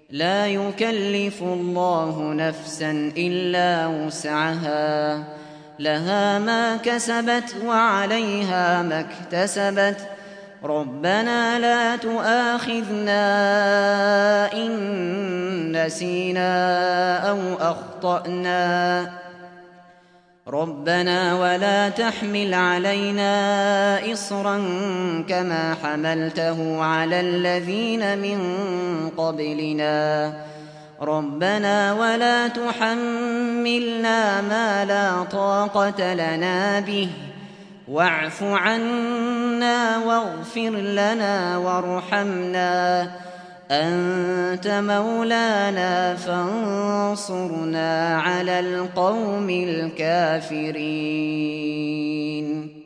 لا يكلف الله نفسا إلا وسعها، لها ما كسبت وعليها ما اكتسبت. ربنا لا تؤاخذنا إن نسينا أو أخطأنا، ربنا ولا تحمل علينا إصرا كما حملته على الذين من قبلنا، ربنا ولا تحملنا ما لا طاقة لنا به، واعف عنا واغفر لنا وارحمنا، أنت مولانا فانصرنا على القوم الكافرين.